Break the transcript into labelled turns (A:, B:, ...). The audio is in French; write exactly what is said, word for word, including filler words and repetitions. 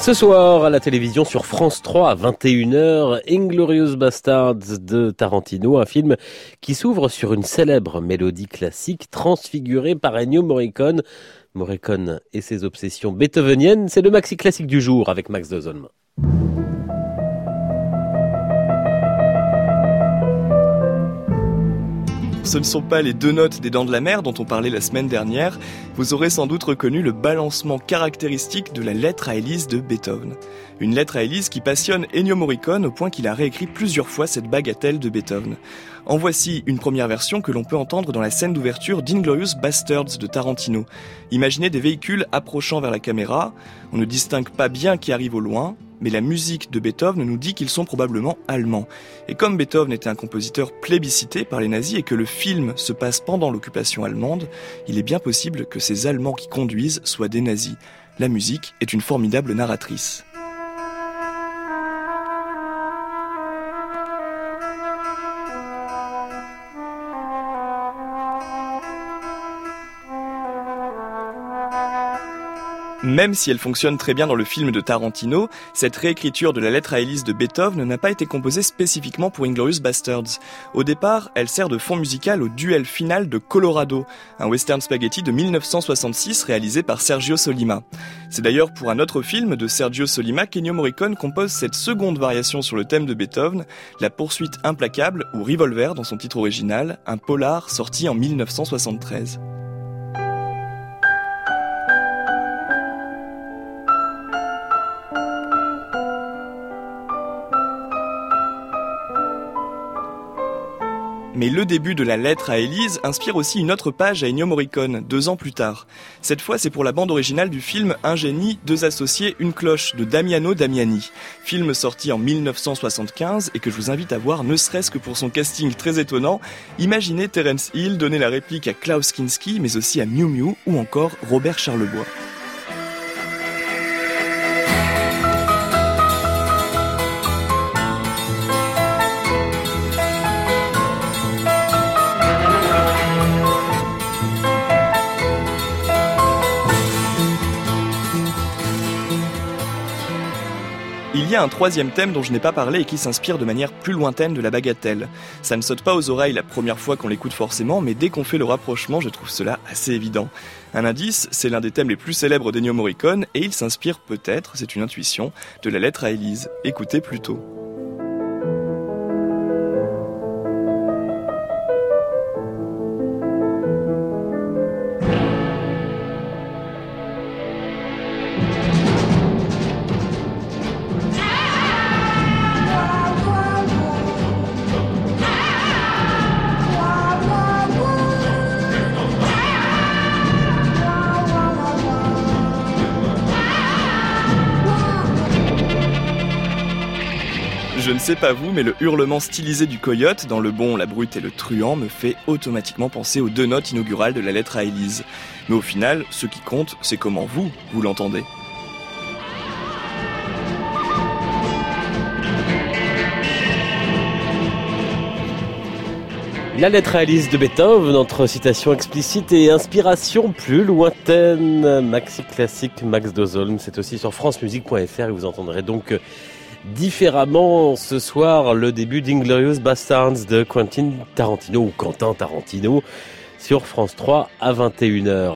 A: Ce soir, à la télévision sur France trois à vingt et une heures, Inglourious Basterds de Tarantino, un film qui s'ouvre sur une célèbre mélodie classique transfigurée par Ennio Morricone. Morricone et ses obsessions beethoveniennes, c'est le maxi classique du jour avec Max Dozolm.
B: Ce ne sont pas les deux notes des Dents de la Mer dont on parlait la semaine dernière. Vous aurez sans doute reconnu le balancement caractéristique de la lettre à Élise de Beethoven. Une lettre à Élise qui passionne Ennio Morricone au point qu'il a réécrit plusieurs fois cette bagatelle de Beethoven. En voici une première version que l'on peut entendre dans la scène d'ouverture d'Inglourious Basterds de Tarantino. Imaginez des véhicules approchant vers la caméra. On ne distingue pas bien qui arrive au loin, mais la musique de Beethoven nous dit qu'ils sont probablement allemands. Et comme Beethoven était un compositeur plébiscité par les nazis et que le film se passe pendant l'occupation allemande, il est bien possible que ces Allemands qui conduisent soient des nazis. La musique est une formidable narratrice. Même si elle fonctionne très bien dans le film de Tarantino, cette réécriture de la lettre à Élise de Beethoven n'a pas été composée spécifiquement pour Inglourious Basterds. Au départ, elle sert de fond musical au duel final de Colorado, un western spaghetti de mille neuf cent soixante-six réalisé par Sergio Solima. C'est d'ailleurs pour un autre film de Sergio Solima qu'Ennio Morricone compose cette seconde variation sur le thème de Beethoven, La poursuite implacable ou Revolver dans son titre original, un polar sorti en mille neuf cent soixante-treize. Mais le début de la lettre à Élise inspire aussi une autre page à Ennio Morricone, deux ans plus tard. Cette fois, c'est pour la bande originale du film Un génie, deux associés, une cloche de Damiano Damiani. Film sorti en mille neuf cent soixante-quinze et que je vous invite à voir ne serait-ce que pour son casting très étonnant. Imaginez Terence Hill donner la réplique à Klaus Kinski, mais aussi à Miu Miu ou encore Robert Charlebois. Il y a un troisième thème dont je n'ai pas parlé et qui s'inspire de manière plus lointaine de la bagatelle. Ça ne saute pas aux oreilles la première fois qu'on l'écoute forcément, mais dès qu'on fait le rapprochement, je trouve cela assez évident. Un indice, c'est l'un des thèmes les plus célèbres d'Ennio Morricone et il s'inspire peut-être, c'est une intuition, de la lettre à Élise. Écoutez plutôt. Je ne sais pas vous, mais le hurlement stylisé du coyote dans Le Bon, la Brute et le Truand me fait automatiquement penser aux deux notes inaugurales de la lettre à Élise. Mais au final, ce qui compte, c'est comment vous, vous l'entendez.
A: La lettre à Élise de Beethoven, entre citation explicite et inspiration plus lointaine. Maxi classique Max Dozolm, c'est aussi sur francemusique point f r et vous entendrez donc différemment ce soir le début d'Inglourious Basterds de Quentin Tarantino ou Quentin Tarantino sur France trois à vingt et une heures.